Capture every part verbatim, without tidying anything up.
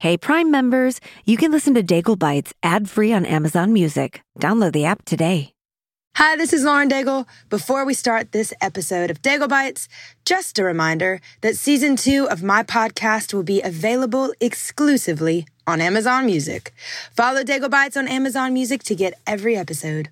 Hey, Prime members, you can listen to Daigle Bites ad-free on Amazon Music. Download the app today. Hi, this is Lauren Daigle. Before we start this episode of Daigle Bites, just a reminder that season two of my podcast will be available exclusively on Amazon Music. Follow Daigle Bites on Amazon Music to get every episode.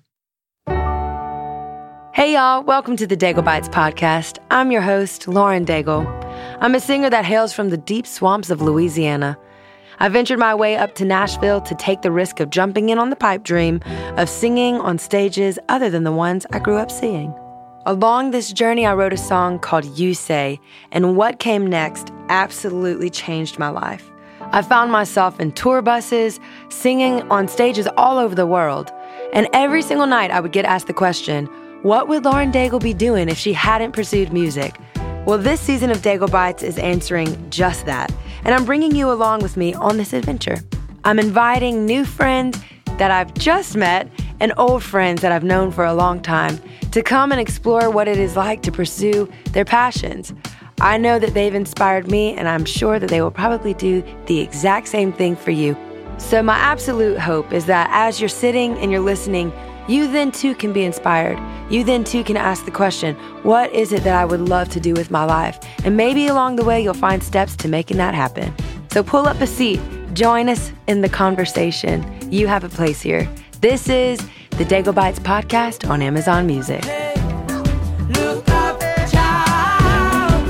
Hey, y'all. Welcome to the Daigle Bites podcast. I'm your host, Lauren Daigle. I'm a singer that hails from the deep swamps of Louisiana. I ventured my way up to Nashville to take the risk of jumping in on the pipe dream of singing on stages other than the ones I grew up seeing. Along this journey, I wrote a song called You Say, and what came next absolutely changed my life. I found myself in tour buses, singing on stages all over the world, and every single night I would get asked the question, what would Lauren Daigle be doing if she hadn't pursued music? Well, this season of Daigle Bites is answering just that, and I'm bringing you along with me on this adventure. I'm inviting new friends that I've just met and old friends that I've known for a long time to come and explore what it is like to pursue their passions. I know that they've inspired me, and I'm sure that they will probably do the exact same thing for you. So my absolute hope is that as you're sitting and you're listening, you then too can be inspired. You then too can ask the question, what is it that I would love to do with my life? And maybe along the way, you'll find steps to making that happen. So pull up a seat, join us in the conversation. You have a place here. This is the Daigle Bites podcast on Amazon Music. Hey, look up, child.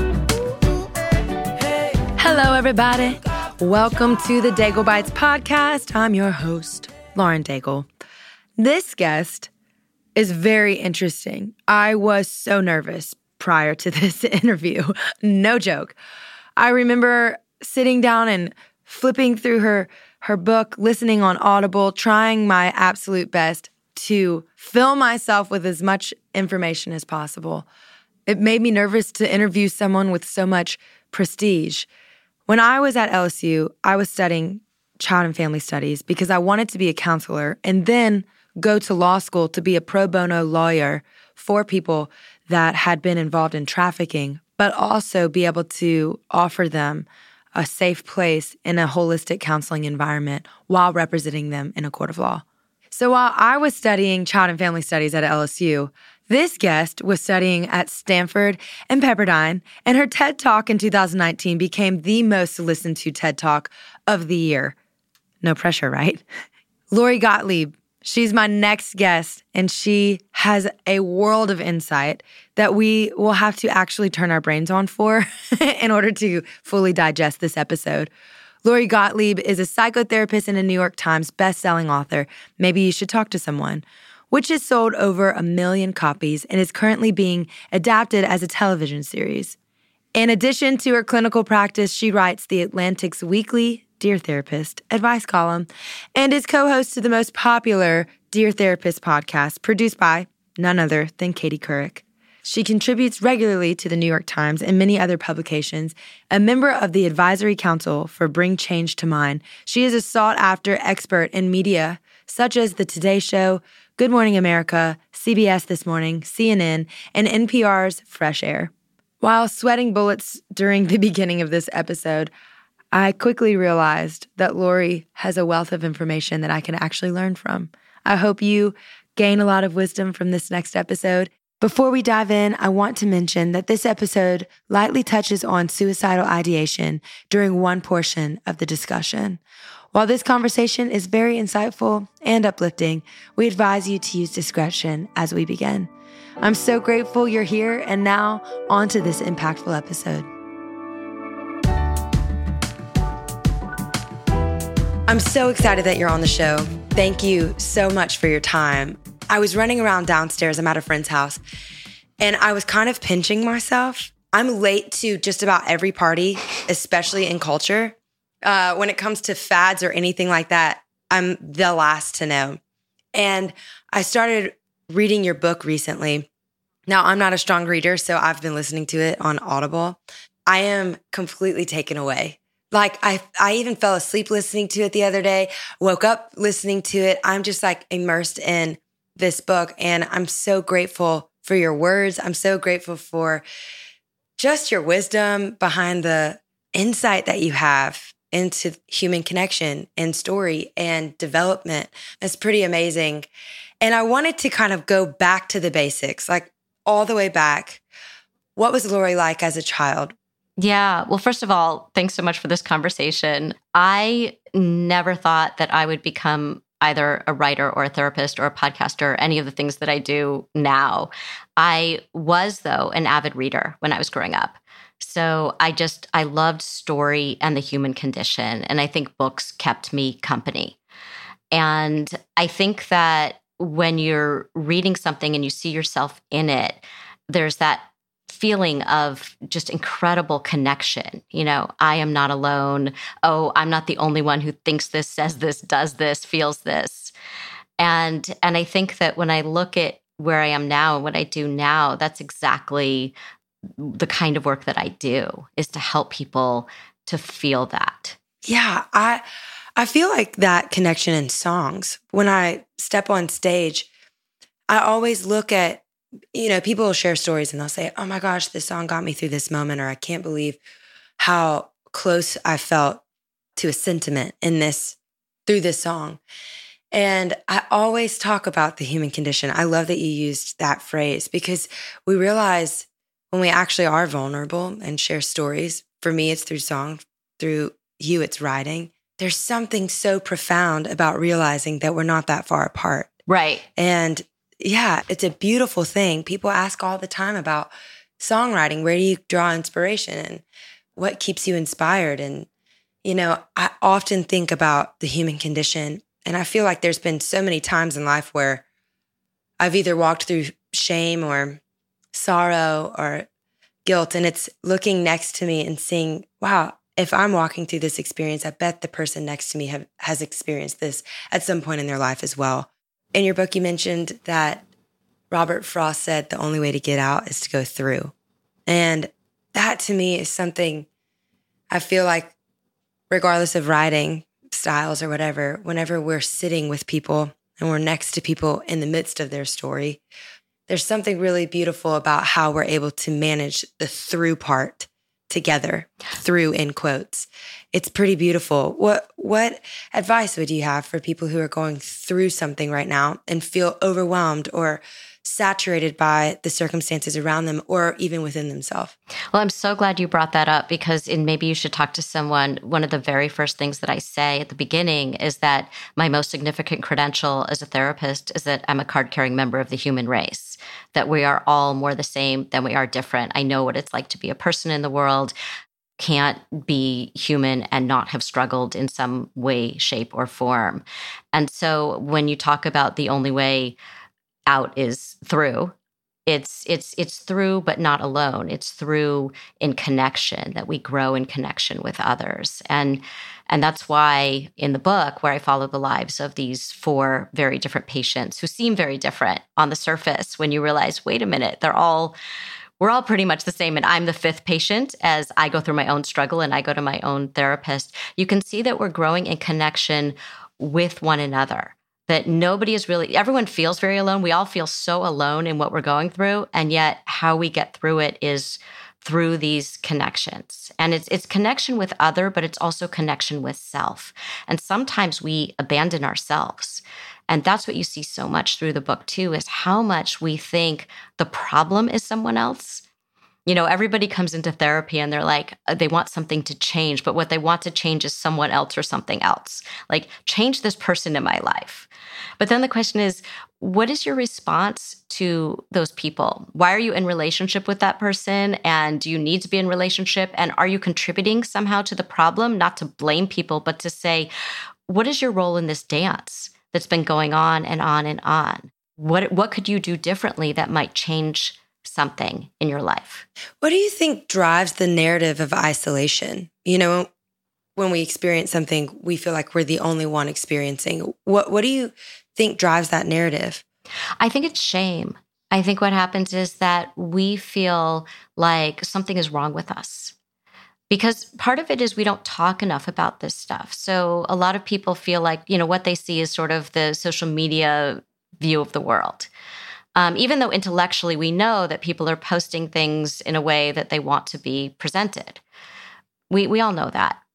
Hey, Hello, everybody. Welcome to the Daigle Bites podcast. I'm your host, Lauren Daigle. This guest is very interesting. I was so nervous prior to this interview. No joke. I remember sitting down and flipping through her, her book, listening on Audible, trying my absolute best to fill myself with as much information as possible. It made me nervous to interview someone with so much prestige. When I was at L S U, I was studying child and family studies because I wanted to be a counselor and then go to law school to be a pro bono lawyer for people that had been involved in trafficking, but also be able to offer them a safe place in a holistic counseling environment while representing them in a court of law. So while I was studying child and family studies at L S U, this guest was studying at Stanford and Pepperdine, and her TED Talk in two thousand nineteen became the most listened to TED Talk of the year. No pressure, right? Lori Gottlieb. She's my next guest, and she has a world of insight that we will have to actually turn our brains on for in order to fully digest this episode. Lori Gottlieb is a psychotherapist and a New York Times bestselling author. Maybe you should talk to someone, which has sold over a million copies and is currently being adapted as a television series. In addition to her clinical practice, she writes The Atlantic's weekly Dear Therapist advice column and is co-host to the most popular Dear Therapist podcast produced by none other than Katie Couric. She contributes regularly to the New York Times and many other publications. A member of the Advisory Council for Bring Change to Mind, she is a sought-after expert in media such as The Today Show, Good Morning America, C B S This Morning, C N N, and N P R's Fresh Air. While sweating bullets during the beginning of this episode, I quickly realized that Lori has a wealth of information that I can actually learn from. I hope you gain a lot of wisdom from this next episode. Before we dive in, I want to mention that this episode lightly touches on suicidal ideation during one portion of the discussion. While this conversation is very insightful and uplifting, we advise you to use discretion as we begin. I'm so grateful you're here, and now on to this impactful episode. I'm so excited that you're on the show. Thank you so much for your time. I was running around downstairs. I'm at a friend's house, and I was kind of pinching myself. I'm late to just about every party, especially in culture. Uh, when it comes to fads or anything like that, I'm the last to know. And I started reading your book recently. Now, I'm not a strong reader, so I've been listening to it on Audible. I am completely taken away. Like, I I even fell asleep listening to it the other day, woke up listening to it. I'm just like immersed in this book, and I'm so grateful for your words. I'm so grateful for just your wisdom behind the insight that you have into human connection and story and development. It's pretty amazing. And I wanted to kind of go back to the basics, like all the way back. What was Lori like as a child? Yeah. Well, first of all, thanks so much for this conversation. I never thought that I would become either a writer or a therapist or a podcaster, or any of the things that I do now. I was, though, an avid reader when I was growing up. So I just, I loved story and the human condition. And I think books kept me company. And I think that when you're reading something and you see yourself in it, there's that feeling of just incredible connection. You know, I am not alone. Oh, I'm not the only one who thinks this, says this, does this, feels this. And and I think that when I look at where I am now and what I do now, that's exactly the kind of work that I do, is to help people to feel that. Yeah, I I feel like that connection in songs. When I step on stage, I always look at, you know, people will share stories and they'll say, oh my gosh, this song got me through this moment, or I can't believe how close I felt to a sentiment in this, through this song. And I always talk about the human condition. I love that you used that phrase, because we realize when we actually are vulnerable and share stories, for me, it's through song, through you, it's writing. There's something so profound about realizing that we're not that far apart. Right. And yeah, it's a beautiful thing. People ask all the time about songwriting. Where do you draw inspiration and what keeps you inspired? And, you know, I often think about the human condition, and I feel like there's been so many times in life where I've either walked through shame or sorrow or guilt, and it's looking next to me and seeing, wow, if I'm walking through this experience, I bet the person next to me have, has experienced this at some point in their life as well. In your book, you mentioned that Robert Frost said the only way to get out is to go through. And that to me is something I feel like, regardless of writing styles or whatever, whenever we're sitting with people and we're next to people in the midst of their story, there's something really beautiful about how we're able to manage the through part together, through in quotes. It's pretty beautiful. What what advice would you have for people who are going through something right now and feel overwhelmed or saturated by the circumstances around them or even within themselves? Well, I'm so glad you brought that up, because in maybe you should talk to someone. One of the very first things that I say at the beginning is that my most significant credential as a therapist is that I'm a card-carrying member of the human race, that we are all more the same than we are different. I know what it's like to be a person in the world. Can't be human and not have struggled in some way, shape, or form. And so when you talk about the only way out is through, it's it's it's through, but not alone. It's through in connection, that we grow in connection with others. And and that's why in the book, where I follow the lives of these four very different patients who seem very different on the surface, when you realize, wait a minute, they're all we're all pretty much the same. And I'm the fifth patient as I go through my own struggle and I go to my own therapist. You can see that we're growing in connection with one another, that nobody is really, everyone feels very alone. We all feel so alone in what we're going through. And yet how we get through it is through these connections. And it's it's connection with other, but it's also connection with self. And sometimes we abandon ourselves. And that's what you see so much through the book too, is how much we think the problem is someone else. You know, everybody comes into therapy and they're like, they want something to change, but what they want to change is someone else or something else. Like, change this person in my life. But then the question is, what is your response to those people? Why are you in relationship with that person? And do you need to be in relationship? And are you contributing somehow to the problem? Not to blame people, but to say, what is your role in this dance that's been going on and on and on? What what could you do differently that might change something in your life? What do you think drives the narrative of isolation? You know, when we experience something, we feel like we're the only one experiencing. What what do you think drives that narrative? I think it's shame. I think what happens is that we feel like something is wrong with us. Because part of it is we don't talk enough about this stuff. So a lot of people feel like, you know, what they see is sort of the social media view of the world. Um, even though intellectually we know that people are posting things in a way that they want to be presented. We we all know that.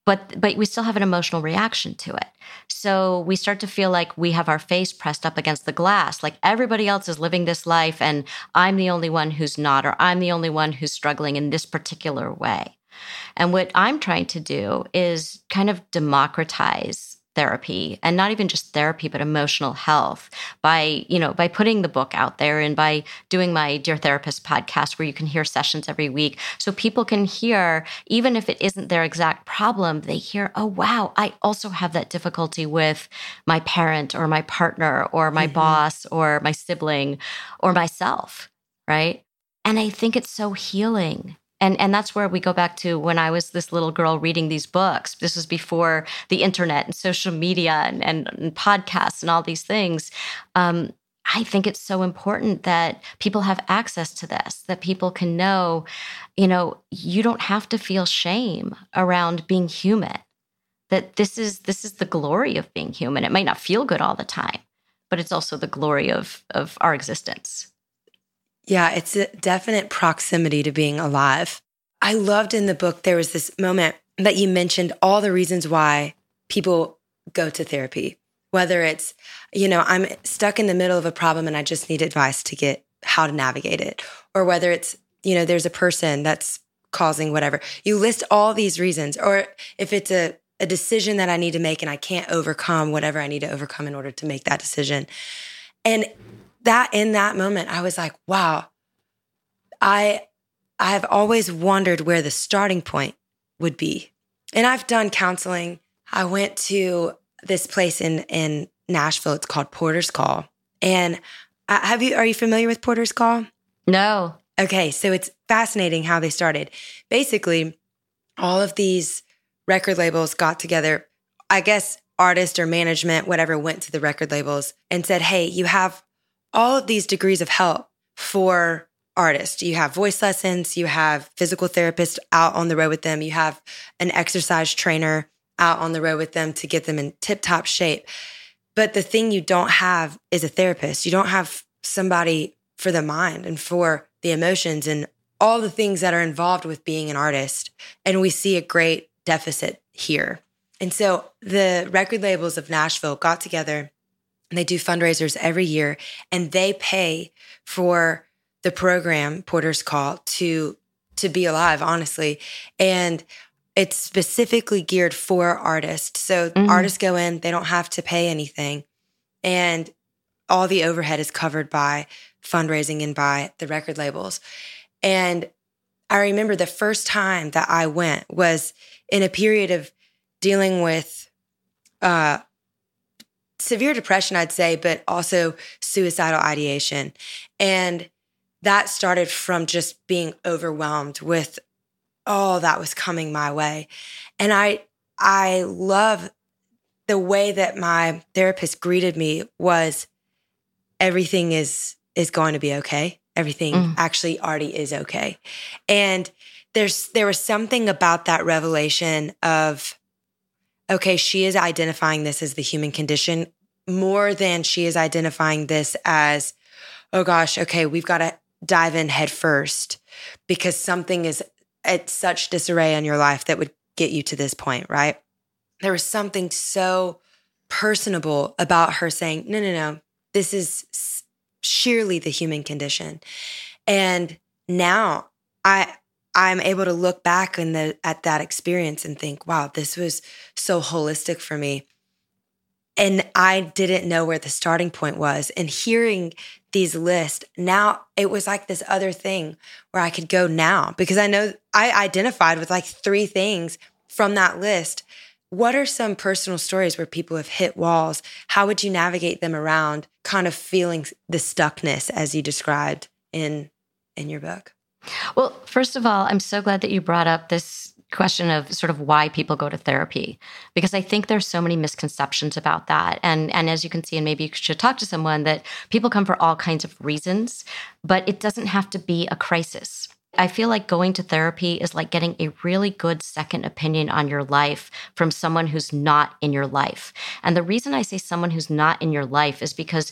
but but we still have an emotional reaction to it. So we start to feel like we have our face pressed up against the glass, like everybody else is living this life and I'm the only one who's not, or I'm the only one who's struggling in this particular way. And what I'm trying to do is kind of democratize therapy, and not even just therapy, but emotional health by, you know, by putting the book out there and by doing my Dear Therapist podcast where you can hear sessions every week. So people can hear, even if it isn't their exact problem, they hear, oh, wow, I also have that difficulty with my parent or my partner or my mm-hmm. boss or my sibling or myself, right? And I think it's so healing. And and that's where we go back to when I was this little girl reading these books. This was before the internet and social media and, and, and podcasts and all these things. Um, I think it's so important that people have access to this, that people can know, you know, you don't have to feel shame around being human, that this is this is the glory of being human. It might not feel good all the time, but it's also the glory of of our existence. Yeah, it's a definite proximity to being alive. I loved in the book, there was this moment that you mentioned all the reasons why people go to therapy, whether it's, you know, I'm stuck in the middle of a problem and I just need advice to get how to navigate it, or whether it's, you know, there's a person that's causing whatever. You list all these reasons, or if it's a, a decision that I need to make and I can't overcome whatever I need to overcome in order to make that decision. And that in that moment, I was like, wow, I I have always wondered where the starting point would be. And I've done counseling. I went to this place in, in Nashville. It's called Porter's Call. And I, have you are you familiar with Porter's Call? No. Okay, so it's fascinating how they started. Basically, all of these record labels got together. I guess artist or management, whatever, went to the record labels and said, hey, you have all of these degrees of help for artists. You have voice lessons, you have physical therapists out on the road with them, you have an exercise trainer out on the road with them to get them in tip-top shape. But the thing you don't have is a therapist. You don't have somebody for the mind and for the emotions and all the things that are involved with being an artist. And we see a great deficit here. And so the record labels of Nashville got together. They do fundraisers every year, and they pay for the program, Porter's Call, to to be alive, honestly. And it's specifically geared for artists. So mm-hmm. artists go in, they don't have to pay anything. And all the overhead is covered by fundraising and by the record labels. And I remember the first time that I went was in a period of dealing with uh severe depression, I'd say, but also suicidal ideation. And that started from just being overwhelmed with all that was coming my way. And I I love the way that my therapist greeted me was, everything is is going to be okay. Everything mm. actually already is okay. And there's there was something about that revelation of, okay, she is identifying this as the human condition more than she is identifying this as, oh gosh, okay, we've got to dive in head first because something is at such disarray in your life that would get you to this point, right? There was something so personable about her saying, no, no, no, this is sheerly the human condition. And now I I'm able to look back in the, at that experience and think, wow, this was so holistic for me. And I didn't know where the starting point was. And hearing these lists, now it was like this other thing where I could go now because I know I identified with like three things from that list. What are some personal stories where people have hit walls? How would you navigate them around kind of feeling the stuckness as you described in in your book? Well, first of all, I'm so glad that you brought up this question of sort of why people go to therapy, because I think there's so many misconceptions about that. And, and as you can see, and maybe you should talk to someone, that people come for all kinds of reasons, but it doesn't have to be a crisis. I feel like going to therapy is like getting a really good second opinion on your life from someone who's not in your life. And the reason I say someone who's not in your life is because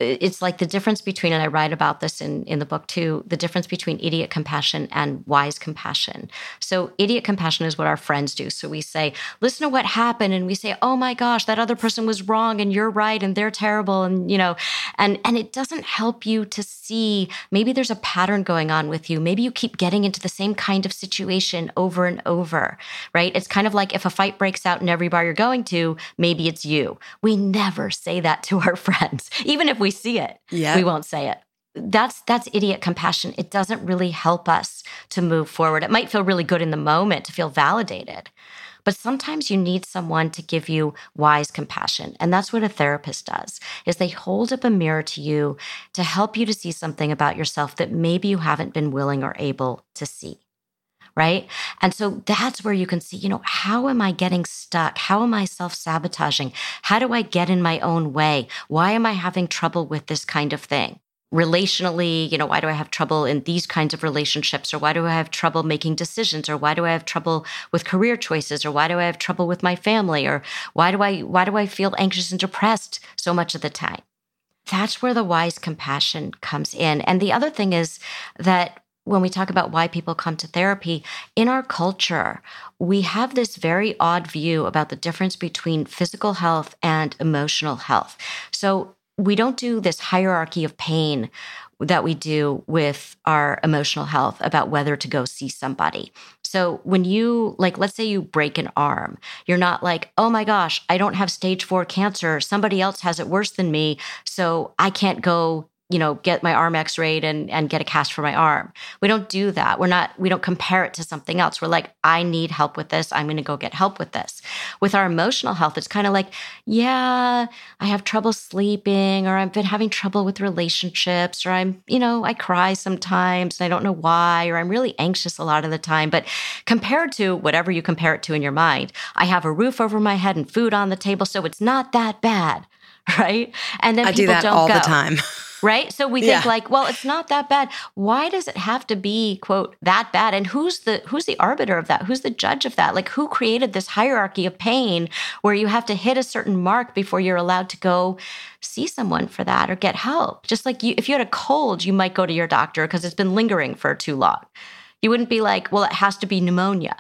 it's like the difference between, and I write about this in, in the book too, the difference between idiot compassion and wise compassion. So idiot compassion is what our friends do. So we say, listen to what happened. And we say, oh my gosh, that other person was wrong and you're right and they're terrible. And, you know, and, and it doesn't help you to see, maybe there's a pattern going on with you. Maybe you keep getting into the same kind of situation over and over, right? It's kind of like if a fight breaks out in every bar you're going to, maybe it's you. We never say that to our friends. Even if we see it, yeah. we won't say it. That's that's idiot compassion. It doesn't really help us to move forward. It might feel really good in the moment to feel validated, but sometimes you need someone to give you wise compassion. And that's what a therapist does, is they hold up a mirror to you to help you to see something about yourself that maybe you haven't been willing or able to see. Right? And so that's where you can see, you know, how am I getting stuck? How am I self-sabotaging? How do I get in my own way? Why am I having trouble with this kind of thing? Relationally, you know, why do I have trouble in these kinds of relationships? Or why do I have trouble making decisions? Or why do I have trouble with career choices? Or why do I have trouble with my family? Or why do I, why do I feel anxious and depressed so much of the time? That's where the wise compassion comes in. And the other thing is that when we talk about why people come to therapy, in our culture, we have this very odd view about the difference between physical health and emotional health. So we don't do this hierarchy of pain that we do with our emotional health about whether to go see somebody. So when you, like, let's say you break an arm, you're not like, oh my gosh, I don't have stage four cancer. Somebody else has it worse than me, so I can't go, you know, get my arm x-rayed and, and get a cast for my arm. We don't do that. We're not, we don't compare it to something else. We're like, I need help with this. I'm going to go get help with this. With our emotional health, it's kind of like, yeah, I have trouble sleeping, or I've been having trouble with relationships, or I'm, you know, I cry sometimes and I don't know why, or I'm really anxious a lot of the time. But compared to whatever you compare it to in your mind, I have a roof over my head and food on the table, so it's not that bad, right? And then I people do that don't all go. the time. Right? So we think Yeah. like, well, it's not that bad. Why does it have to be, quote, that bad? And who's the who's the arbiter of that? Who's the judge of that? Like, who created this hierarchy of pain where you have to hit a certain mark before you're allowed to go see someone for that or get help? Just like you, if you had a cold, you might go to your doctor because it's been lingering for too long. You wouldn't be like, well, it has to be pneumonia.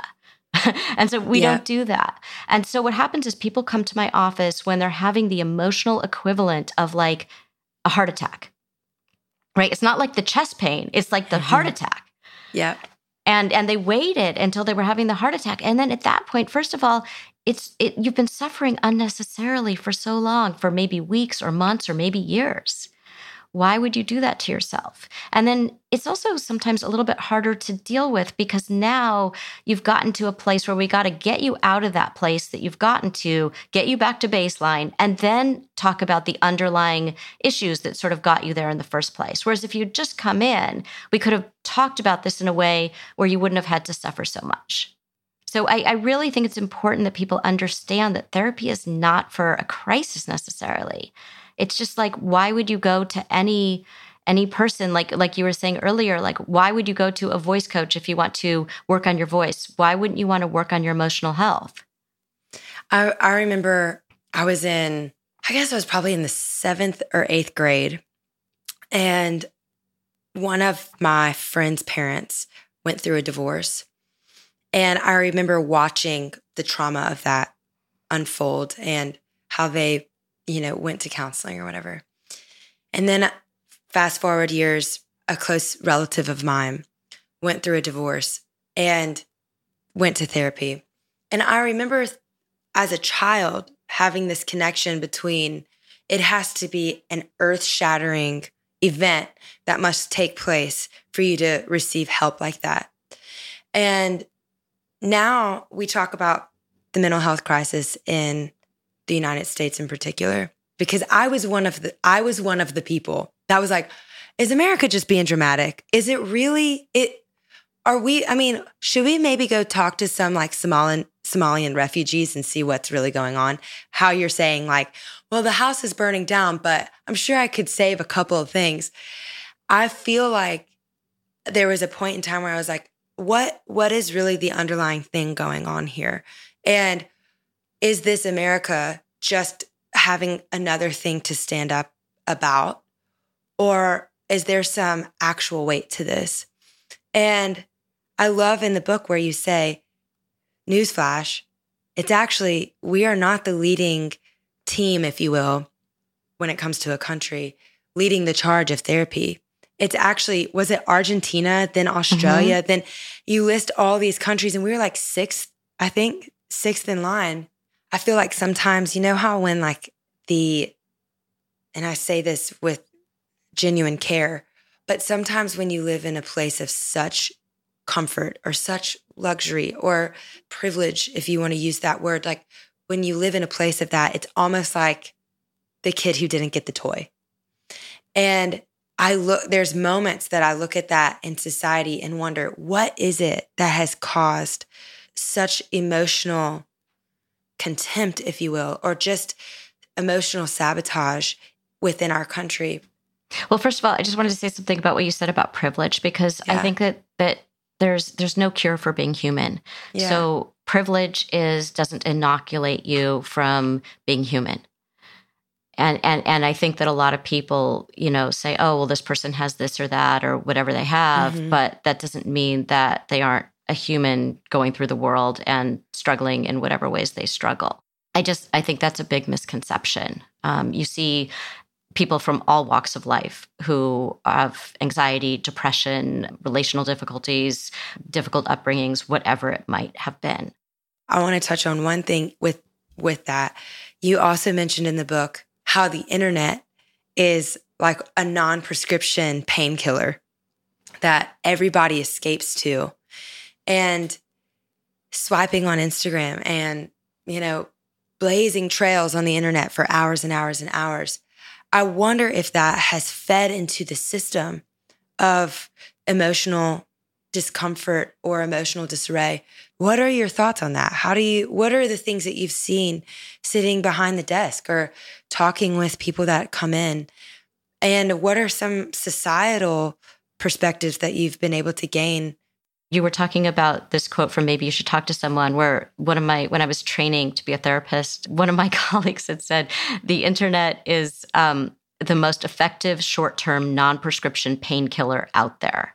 And so we Yeah. don't do that. And so what happens is people come to my office when they're having the emotional equivalent of like a heart attack. Right? It's not like the chest pain. It's like the Mm-hmm. heart attack. Yeah. And and they waited until they were having the heart attack. And then at that point, first of all, it's it, you've been suffering unnecessarily for so long, for maybe weeks or months or maybe years. Why would you do that to yourself? And then it's also sometimes a little bit harder to deal with because now you've gotten to a place where we got to get you out of that place that you've gotten to, get you back to baseline, and then talk about the underlying issues that sort of got you there in the first place. Whereas if you'd just come in, we could have talked about this in a way where you wouldn't have had to suffer so much. So I, I really think it's important that people understand that therapy is not for a crisis necessarily. It's just like, why would you go to any any person, like like you were saying earlier, like why would you go to a voice coach if you want to work on your voice? Why wouldn't you want to work on your emotional health? I, I remember I was in, I guess I was probably in the seventh or eighth grade. And one of my friend's parents went through a divorce. And I remember watching the trauma of that unfold and how they, you know, went to counseling or whatever. And then fast forward years, a close relative of mine went through a divorce and went to therapy. And I remember as a child having this connection between it has to be an earth-shattering event that must take place for you to receive help like that. And now we talk about the mental health crisis in the United States in particular, because I was one of the I was one of the people that was like, is America just being dramatic? Is it really it? Are we? I mean, should we maybe go talk to some like Somalian Somalian refugees and see what's really going on? How you're saying like, well, the house is burning down, but I'm sure I could save a couple of things. I feel like there was a point in time where I was like, what what is really the underlying thing going on here? And is this America just having another thing to stand up about? Or is there some actual weight to this? And I love in the book where you say, newsflash, it's actually, we are not the leading team, if you will, when it comes to a country, leading the charge of therapy. It's actually, was it Argentina, then Australia, mm-hmm. then you list all these countries, and we were like sixth, I think, sixth in line. I feel like sometimes, you know how when like the, and I say this with genuine care, but sometimes when you live in a place of such comfort or such luxury or privilege, if you want to use that word, like when you live in a place of that, it's almost like the kid who didn't get the toy. And I look, there's moments that I look at that in society and wonder, what is it that has caused such emotional contempt, if you will, or just emotional sabotage within our country? Well, first of all, I just wanted to say something about what you said about privilege, because yeah. I think that that there's there's no cure for being human. Yeah. So privilege is doesn't inoculate you from being human. And and and I think that a lot of people, you know, say, oh, well, this person has this or that or whatever they have, mm-hmm. but that doesn't mean that they aren't a human going through the world and struggling in whatever ways they struggle. I just, I think that's a big misconception. Um, you see people from all walks of life who have anxiety, depression, relational difficulties, difficult upbringings, whatever it might have been. I want to touch on one thing with with that. You also mentioned in the book how the internet is like a non-prescription painkiller that everybody escapes to. And swiping on Instagram and, you know, blazing trails on the internet for hours and hours and hours. I wonder if that has fed into the system of emotional discomfort or emotional disarray. What are your thoughts on that? How do you, what are the things that you've seen sitting behind the desk or talking with people that come in? And what are some societal perspectives that you've been able to gain? You were talking about this quote from Maybe You Should Talk to Someone, where one of my, when I was training to be a therapist, one of my colleagues had said, the internet is um, the most effective short-term non-prescription painkiller out there.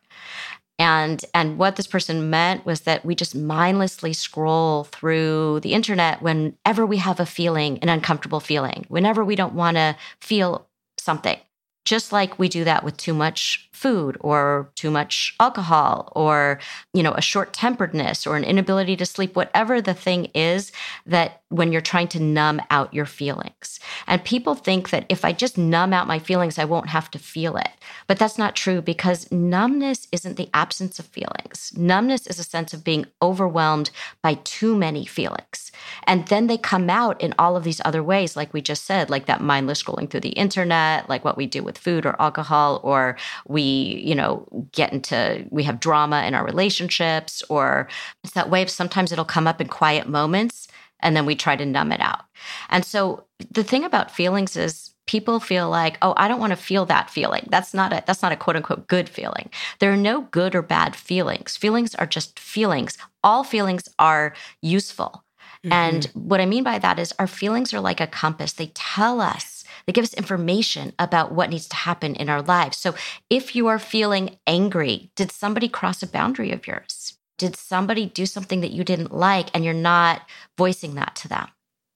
And and what this person meant was that we just mindlessly scroll through the internet whenever we have a feeling, an uncomfortable feeling, whenever we don't want to feel something. Just like we do that with too much food or too much alcohol or, you know, a short-temperedness or an inability to sleep, whatever the thing is that when you're trying to numb out your feelings. And people think that if I just numb out my feelings, I won't have to feel it. But that's not true, because numbness isn't the absence of feelings. Numbness is a sense of being overwhelmed by too many feelings. And then they come out in all of these other ways, like we just said, like that mindless scrolling through the internet, like what we do with food or alcohol, or we, you know, get into, we have drama in our relationships, or it's that way of sometimes it'll come up in quiet moments and then we try to numb it out. And so the thing about feelings is people feel like, oh, I don't want to feel that feeling. That's not a, that's not a quote unquote good feeling. There are no good or bad feelings. Feelings are just feelings. All feelings are useful. Mm-hmm. And what I mean by that is our feelings are like a compass. They tell us, they give us information about what needs to happen in our lives. So if you are feeling angry, did somebody cross a boundary of yours? Did somebody do something that you didn't like and you're not voicing that to them?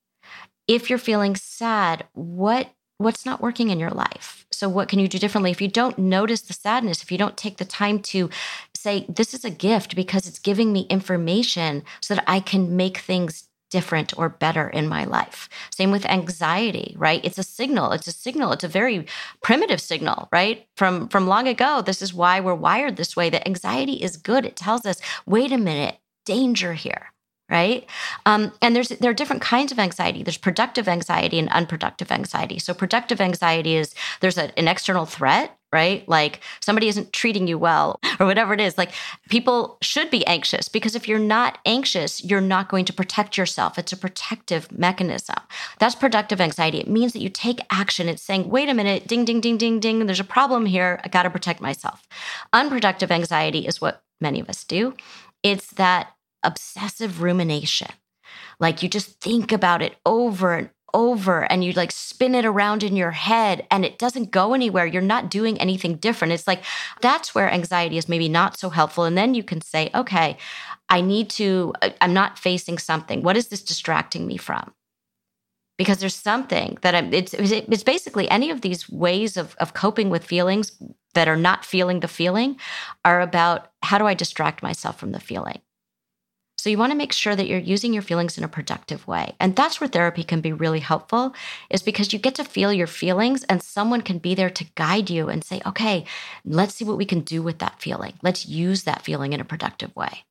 If you're feeling sad, what what's not working in your life? So what can you do differently? If you don't notice the sadness, if you don't take the time to say, this is a gift because it's giving me information so that I can make things different or better in my life. Same with anxiety, right? It's a signal. It's a signal. It's a very primitive signal, right? From, from long ago, this is why we're wired this way, that anxiety is good. It tells us, wait a minute, danger here, right? Um, and there's there are different kinds of anxiety. There's productive anxiety and unproductive anxiety. So productive anxiety is there's a, an external threat, right? Like somebody isn't treating you well or whatever it is. Like people should be anxious, because if you're not anxious, you're not going to protect yourself. It's a protective mechanism. That's productive anxiety. It means that you take action. It's saying, wait a minute, ding, ding, ding, ding, ding. There's a problem here. I got to protect myself. Unproductive anxiety is what many of us do. It's that obsessive rumination. Like you just think about it over and over and you like spin it around in your head and it doesn't go anywhere. You're not doing anything different. It's like, that's where anxiety is maybe not so helpful. And then you can say, okay, I need to, I'm not facing something. What is this distracting me from? Because there's something that I'm, it's, it's basically any of these ways of, of coping with feelings that are not feeling the feeling are about how do I distract myself from the feeling? So you want to make sure that you're using your feelings in a productive way. And that's where therapy can be really helpful, is because you get to feel your feelings and someone can be there to guide you and say, okay, let's see what we can do with that feeling. Let's use that feeling in a productive way.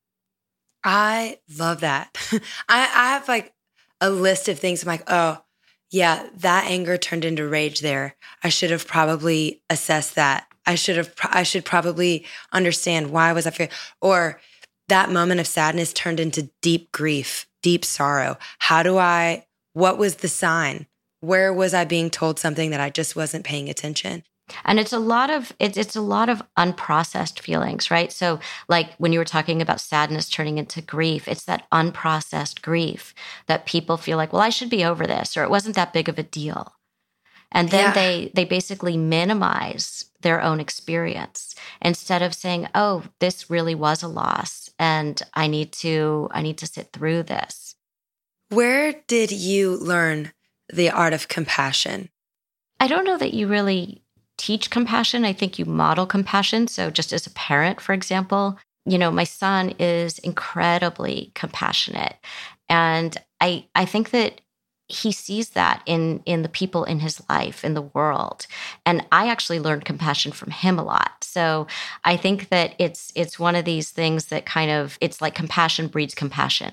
I love that. I, I have like a list of things. I'm like, oh, yeah, that anger turned into rage there. I should have probably assessed that. I should have, I should probably understand why was I feeling, or that moment of sadness turned into deep grief, deep sorrow. How do I, what was the sign? Where was I being told something that I just wasn't paying attention? And it's a lot of, it's, it's a lot of unprocessed feelings, right? So like when you were talking about sadness turning into grief, it's that unprocessed grief that people feel like, well, I should be over this, or it wasn't that big of a deal. And then yeah. they they basically minimize their own experience instead of saying, oh, this really was a loss and I need to I need to sit through this. Where did you learn the art of compassion? I don't know that you really teach compassion. I think you model compassion. So just as a parent, for example, you know, my son is incredibly compassionate. And I I think that he sees that in, in the people in his life, in the world. And I actually learned compassion from him a lot. So I think that it's it's one of these things that kind of, it's like compassion breeds compassion.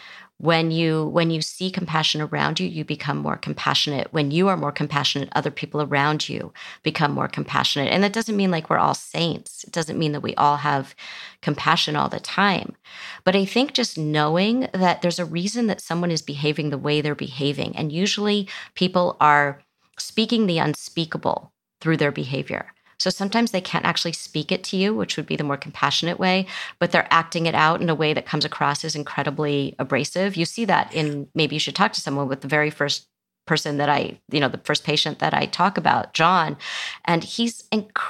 When you when you see compassion around you, you become more compassionate. When you are more compassionate, other people around you become more compassionate. And that doesn't mean like we're all saints. It doesn't mean that we all have compassion all the time. But I think just knowing that there's a reason that someone is behaving the way they're behaving. And usually people are speaking the unspeakable through their behavior. So sometimes they can't actually speak it to you, which would be the more compassionate way, but they're acting it out in a way that comes across as incredibly abrasive. You see that in, maybe you should talk to someone with the very first person that I, you know, the first patient that I talk about, John, and he's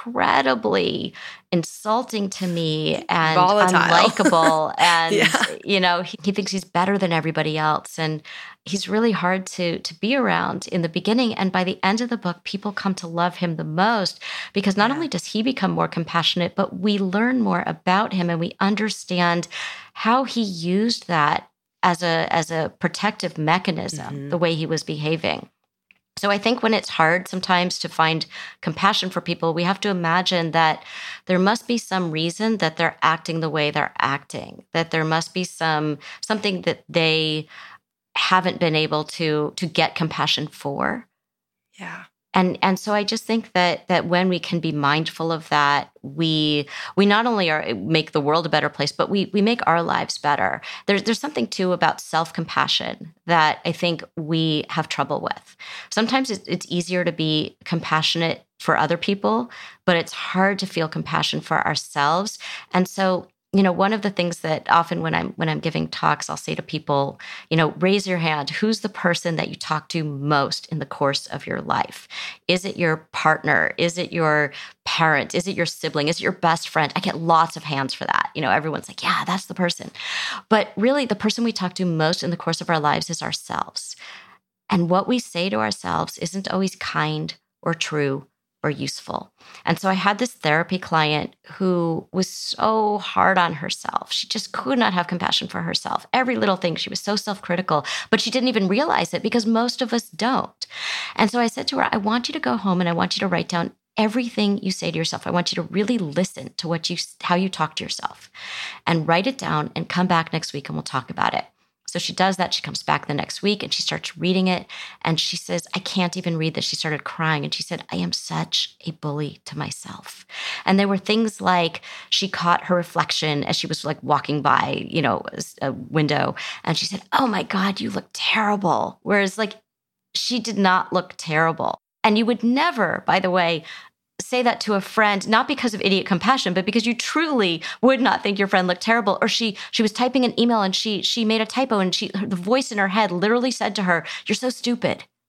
incredibly insulting to me and volatile. Unlikable. And, yeah. you know, he, he thinks he's better than everybody else. And he's really hard to, to be around in the beginning. And by the end of the book, people come to love him the most because not yeah. only does he become more compassionate, but we learn more about him and we understand how he used that as a as a protective mechanism, mm-hmm. the way he was behaving. So I think when it's hard sometimes to find compassion for people, we have to imagine that there must be some reason that they're acting the way they're acting, that there must be some something that they haven't been able to to get compassion for. Yeah. And and so I just think that that when we can be mindful of that, we we not only are make the world a better place, but we we make our lives better. There's there's something too about self-compassion that I think we have trouble with. Sometimes it's, it's easier to be compassionate for other people, but it's hard to feel compassion for ourselves. And so, you know, one of the things that often when I'm when I'm giving talks, I'll say to people, you know, raise your hand. Who's the person that you talk to most in the course of your life? Is it your partner? Is it your parent? Is it your sibling? Is it your best friend? I get lots of hands for that. You know, everyone's like, yeah, that's the person. But really, the person we talk to most in the course of our lives is ourselves. And what we say to ourselves isn't always kind or true or useful. And so I had this therapy client who was so hard on herself. She just could not have compassion for herself. Every little thing, she was so self-critical, but she didn't even realize it because most of us don't. And so I said to her, I want you to go home and I want you to write down everything you say to yourself. I want you to really listen to what you, how you talk to yourself and write it down and come back next week and we'll talk about it. So she does that. She comes back the next week and she starts reading it. And she says, I can't even read this. She started crying. And she said, I am such a bully to myself. And there were things like she caught her reflection as she was like walking by, you know, a window. And she said, oh my God, you look terrible. Whereas like she did not look terrible. And you would never, by the way, say that to a friend, not because of idiot compassion, but because you truly would not think your friend looked terrible. Or she she was typing an email and she she made a typo and she the voice in her head literally said to her, you're so stupid.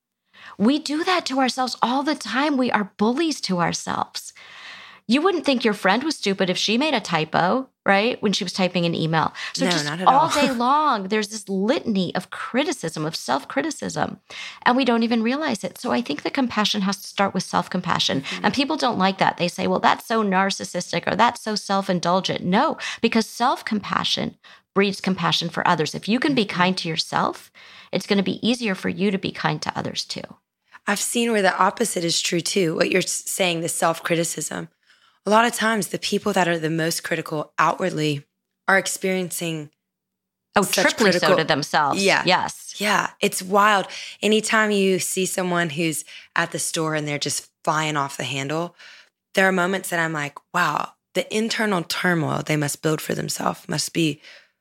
We do that to ourselves all the time. We are bullies to ourselves. You wouldn't think your friend was stupid if she made a typo, right? When she was typing an email. So No, just not at all all. day long, there's this litany of criticism, of self-criticism, and we don't even realize it. So I think the compassion has to start with self-compassion. Mm-hmm. And people don't like that. They say, well, that's so narcissistic or that's so self-indulgent. No, because self-compassion breeds compassion for others. If you can be kind to yourself, it's going to be easier for you to be kind to others too. I've seen where the opposite is true too. What you're saying, the self-criticism. A lot of times the people that are the most critical outwardly are experiencing Oh, such triply critical, so to themselves. Yeah. Yes. Yeah. It's wild. Anytime you see someone who's at the store and they're just flying off the handle, there are moments that I'm like, wow, the internal turmoil they must build for themselves must be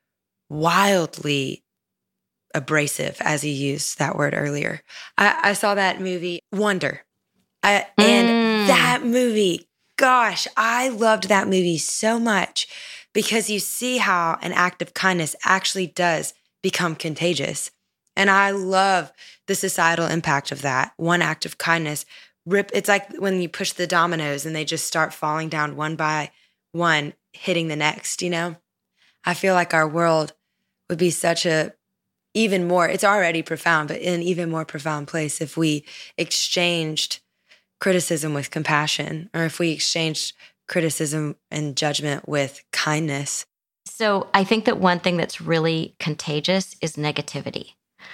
wildly abrasive, as you used that word earlier. I, I saw that movie, Wonder. I, and Mm. that movie, gosh, I loved that movie so much because you see how an act of kindness actually does become contagious. And I love the societal impact of that. One act of kindness, rip. It's like when you push the dominoes and they just start falling down one by one, hitting the next, you know? I feel like our world would be such a even more, it's already profound, but in an even more profound place if we exchanged criticism with compassion, or if we exchanged criticism and judgment with kindness. So I think that one thing that's really contagious is negativity.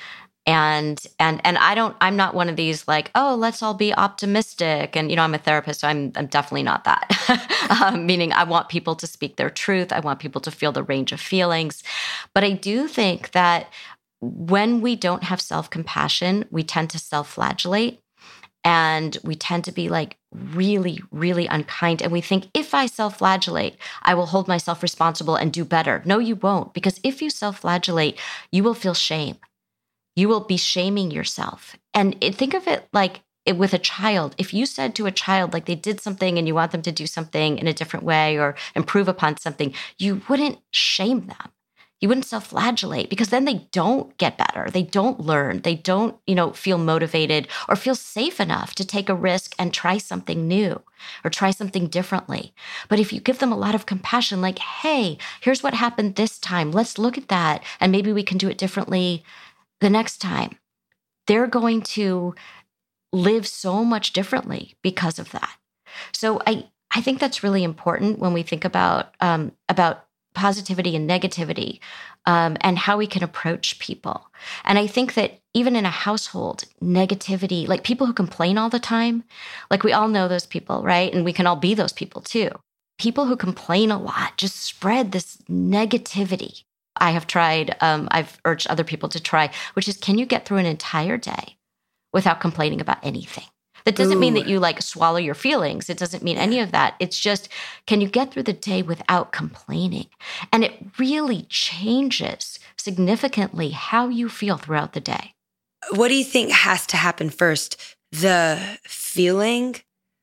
And and and I don't, I'm not one of these like, oh, let's all be optimistic. And, you know, I'm a therapist, so I'm I'm definitely not that. um, meaning I want people to speak their truth. I want people to feel the range of feelings. But I do think that when we don't have self-compassion, we tend to self-flagellate. And we tend to be like really, really unkind. And we think if I self-flagellate, I will hold myself responsible and do better. No, you won't. Because if you self-flagellate, you will feel shame. You will be shaming yourself. And it, think of it like it, with a child. If you said to a child, like they did something and you want them to do something in a different way or improve upon something, you wouldn't shame them. You wouldn't self-flagellate, because then they don't get better. They don't learn. They don't, you know, feel motivated or feel safe enough to take a risk and try something new or try something differently. But if you give them a lot of compassion, like, hey, here's what happened this time. Let's look at that. And maybe we can do it differently the next time. They're going to live so much differently because of that. So I, I think that's really important when we think about, um, about positivity and negativity, um, and how we can approach people. And I think that even in a household, negativity, like people who complain all the time, like we all know those people, right? And we can all be those people too. People who complain a lot just spread this negativity. I have tried, um, I've urged other people to try, which is, can you get through an entire day without complaining about anything? That doesn't Ooh. mean that you like swallow your feelings. It doesn't mean any of that. It's just, can you get through the day without complaining? And it really changes significantly how you feel throughout the day. What do you think has to happen first? The feeling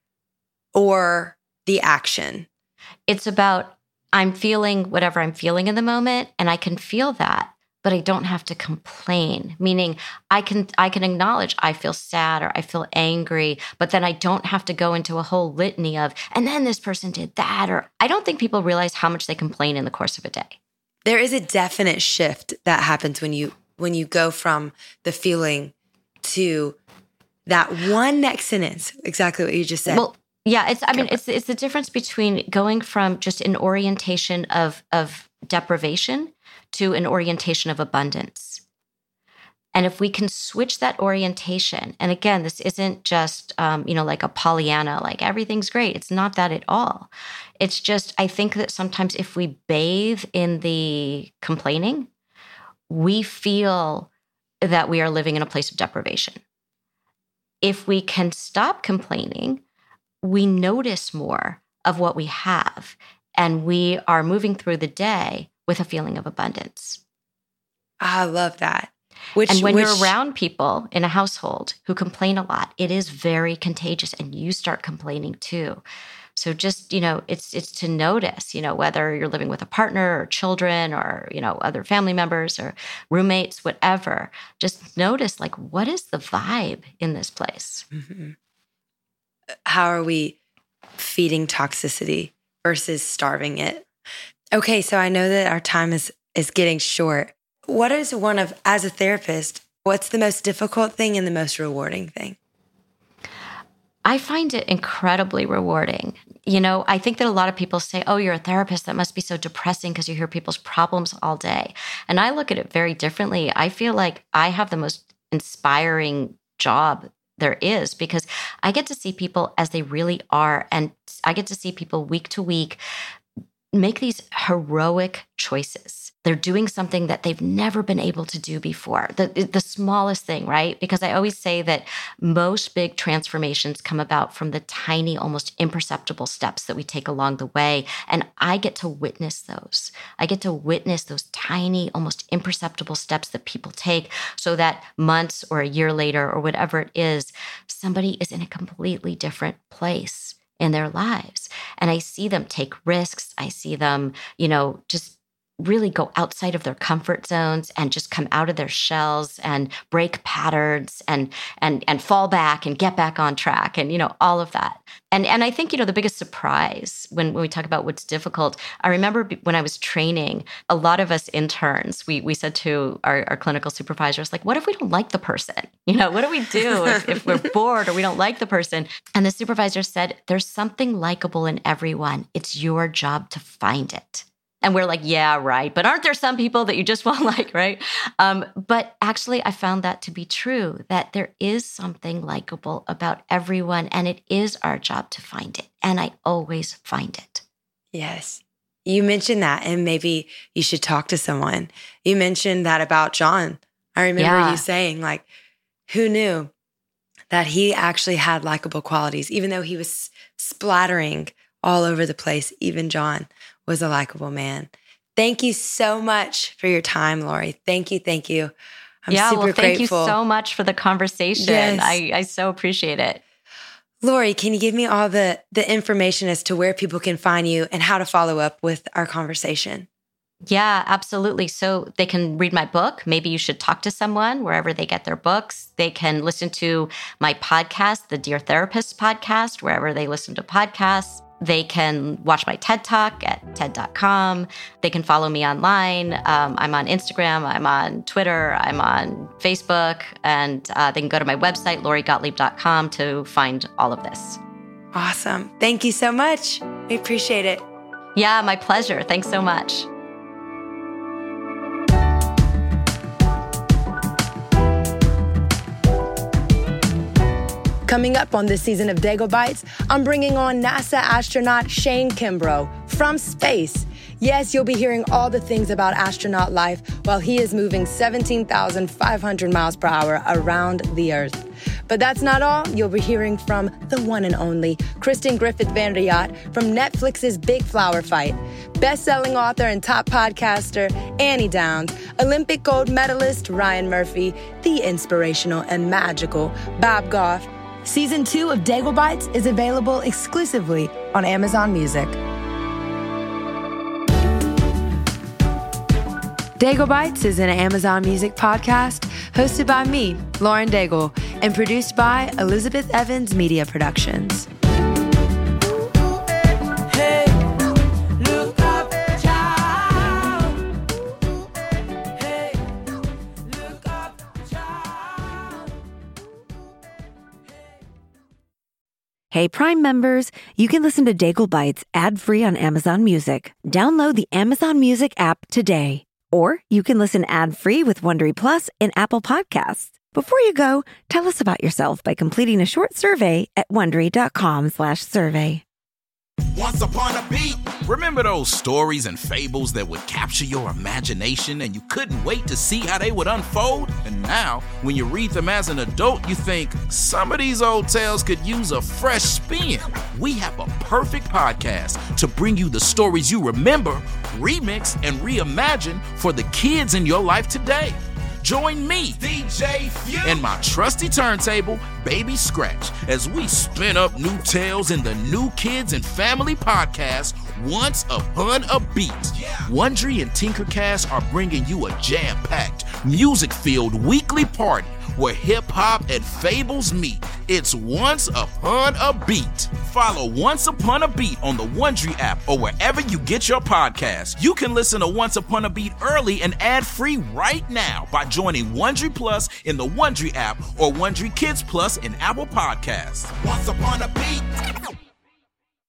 or the action? It's about, I'm feeling whatever I'm feeling in the moment, and I can feel that, but I don't have to complain, meaning I can I can acknowledge I feel sad or I feel angry, but then I don't have to go into a whole litany of, and then this person did that. Or I don't think people realize how much they complain in the course of a day. There is a definite shift that happens when you when you go from the feeling to that one next sentence, exactly what you just said. Well, yeah, it's I mean, it's it's the difference between going from just an orientation of of deprivation to an orientation of abundance. And if we can switch that orientation, and again, this isn't just, um, you know, like a Pollyanna, like everything's great. It's not that at all. It's just, I think that sometimes if we bathe in the complaining, we feel that we are living in a place of deprivation. If we can stop complaining, we notice more of what we have, and we are moving through the day with a feeling of abundance. I love that. Which, and when which, you're around people in a household who complain a lot, it is very contagious, and you start complaining too. So just, you know, it's it's to notice, you know, whether you're living with a partner or children or, you know, other family members or roommates, whatever, just notice, like, what is the vibe in this place? Mm-hmm. How are we feeding toxicity versus starving it? Okay, so I know that our time is is getting short. What is one of, as a therapist, what's the most difficult thing and the most rewarding thing? I find it incredibly rewarding. You know, I think that a lot of people say, oh, you're a therapist, that must be so depressing because you hear people's problems all day. And I look at it very differently. I feel like I have the most inspiring job there is, because I get to see people as they really are. And I get to see people week to week make these heroic choices. They're doing something that they've never been able to do before. The, the smallest thing, right? Because I always say that most big transformations come about from the tiny, almost imperceptible steps that we take along the way. And I get to witness those. I get to witness those tiny, almost imperceptible steps that people take, so that months or a year later or whatever it is, somebody is in a completely different place in their lives. And I see them take risks. I see them, you know, just really go outside of their comfort zones and just come out of their shells and break patterns and and and fall back and get back on track, and, you know, all of that. And and I think, you know, the biggest surprise when, when we talk about what's difficult, I remember when I was training, a lot of us interns, we we said to our, our clinical supervisors, like, what if we don't like the person? You know, what do we do if, if we're bored or we don't like the person? And the supervisor said, there's something likable in everyone. It's your job to find it. And we're like, yeah, right. But aren't there some people that you just won't like, right? Um, but actually, I found that to be true, that there is something likable about everyone, and it is our job to find it. And I always find it. Yes. You mentioned that, and maybe you should talk to someone. You mentioned that about John. I remember Yeah. you saying, like, who knew that he actually had likable qualities, even though he was splattering all over the place. Even John was a likable man. Thank you so much for your time, Lori. Thank you. Thank you. I'm yeah, super well, thank grateful. you so much for the conversation. Yes. I, I so appreciate it. Lori, can you give me all the, the information as to where people can find you and how to follow up with our conversation? Yeah, absolutely. So they can read my book. Maybe you should talk to someone wherever they get their books. They can listen to my podcast, the Dear Therapist podcast, wherever they listen to podcasts. They can watch my TED Talk at ted dot com. They can follow me online. Um, I'm on Instagram. I'm on Twitter. I'm on Facebook. And uh, they can go to my website, lori gottlieb dot com, to find all of this. Awesome. Thank you so much. We appreciate it. Yeah, my pleasure. Thanks so much. Coming up on this season of Dago Bites, I'm bringing on NASA astronaut Shane Kimbrough from space. Yes, you'll be hearing all the things about astronaut life while he is moving seventeen thousand five hundred miles per hour around the Earth. But that's not all. You'll be hearing from the one and only Kristen Griffith Van Riot from Netflix's Big Flower Fight, best-selling author and top podcaster Annie Downs, Olympic gold medalist Ryan Murphy, the inspirational and magical Bob Goff. Season two of Dago Bites is available exclusively on Amazon Music. Dago Bites is an Amazon Music podcast hosted by me, Lauren Daigle, and produced by Elizabeth Evans Media Productions. Hey, look up, child. Hey, look up, child. Hey, Prime members, you can listen to Dago Bites ad-free on Amazon Music. Download the Amazon Music app today. Or you can listen ad-free with Wondery Plus in Apple Podcasts. Before you go, tell us about yourself by completing a short survey at wondery dot com slash survey. Once upon a beat. Remember those stories and fables that would capture your imagination and you couldn't wait to see how they would unfold? And now, when you read them as an adult, you think, some of these old tales could use a fresh spin. We have a perfect podcast to bring you the stories you remember, remix, and reimagine for the kids in your life today. Join me, D J Few, and my trusty turntable, Baby Scratch, as we spin up new tales in the New Kids and Family podcast, Once Upon a Beat. Wondery and Tinkercast are bringing you a jam-packed, music-filled weekly party where hip-hop and fables meet. It's Once Upon a Beat. Follow Once Upon a Beat on the Wondery app or wherever you get your podcasts. You can listen to Once Upon a Beat early and ad-free right now by joining Wondery Plus in the Wondery app or Wondery Kids Plus in Apple Podcasts. Once Upon a Beat.